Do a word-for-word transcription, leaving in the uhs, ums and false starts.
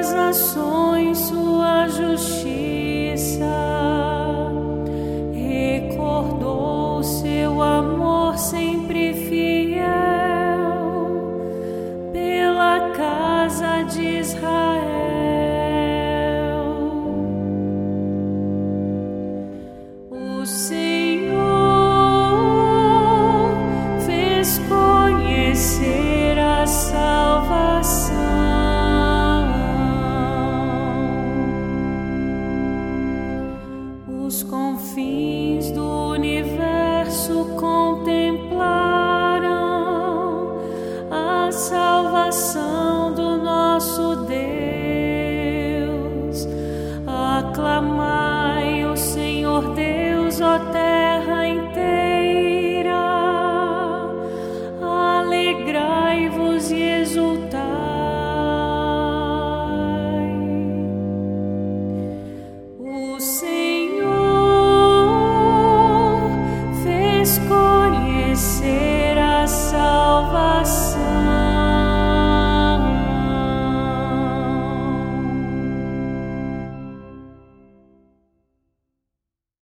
das nações sua justiça, recordou seu amor sempre fiel pela casa de Israel. O Senhor fez conhecer a salvação. Os confins do universo contemplaram a salvação do nosso Deus.